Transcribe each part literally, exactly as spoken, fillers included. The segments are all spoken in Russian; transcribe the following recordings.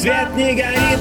Свет не горит,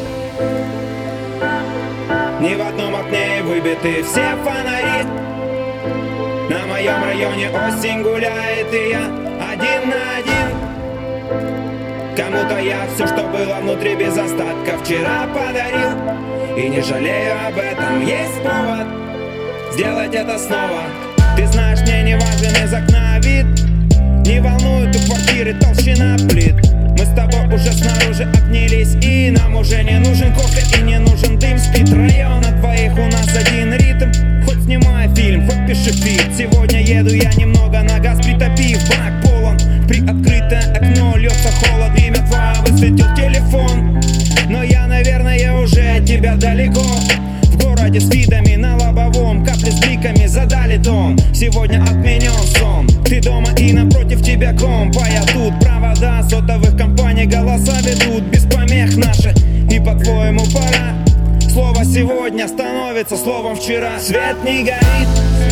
ни в одном окне выбиты все фонари. На моем районе осень гуляет, и я один на один. Кому-то я все, что было внутри без остатка, вчера подарил. И не жалею об этом, есть повод сделать это снова. Ты знаешь, мне не важен из окна вид, не волнует у квартиры толщина плит. Мы с тобой уже снаружи обнялись, и нам уже не нужен кофе и не нужен дым. Спит район, от двоих у нас один ритм. Хоть снимай фильм, хоть пиши фит. Сегодня еду я немного на газ притопив. Бак полон, приоткрытое окно, льется холод. Имя твое высветил телефон, но я, наверное, уже от тебя далеко. В городе с видами на лобовом, капли с бликами задали тон. Сегодня отменен сон, ты дома и напротив тебя комп. А я тут, провода сотовых компаний голоса ведут без помех наши. И по-твоему пора, слово сегодня становится словом вчера. Свет не горит,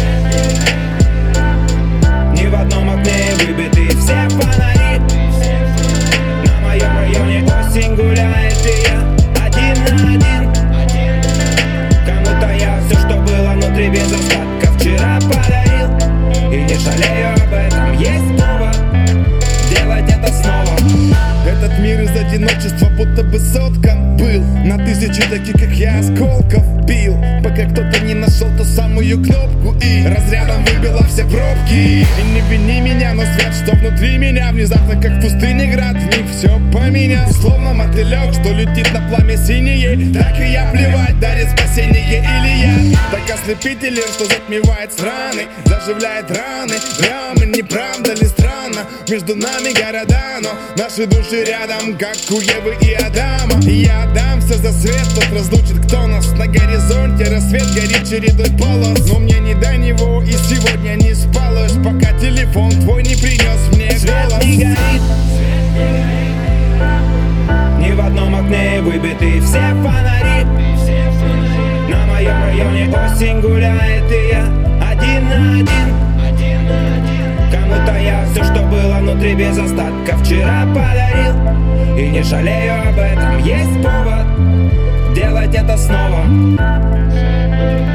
ни в одном окне выбиты все фонари. На моем районе осень гуляет, и я один на один. Кому-то я все, что было внутри без остатка, вчера подарил. И не жалею об этом, есть повод делать это снова. Этот мир из одиночества будто бы соткан был на тысячи таких, как я, осколков бил, пока кто-то не нашел ту самую кнопку и разрядом выбило все пробки. И не вини меня, но свет, что внутри меня, внезапно как в пустыне град, в них все поменял. Словно мотылек, что летит на пламя синее, так и я плевать, дарит спасение или я. Так ослепителен, что затмевает страны, заживляет раны, ямы, неправда ли странно? Между нами города, но наши души рядом, как у Евы и Адама. И я отдамся за свет, тот разлучит, кто нас. На горизонте рассвет горит чередой полос, но мне не до него, и сегодня не спалось, пока телефон твой не принес мне голос. Свет не горит, ни в одном окне выбиты все фонари. На моем районе осень гуляет, и я один на один. Кому-то я все, что было внутри без остатка, вчера подарил. И не жалею об этом, есть повод делать это снова.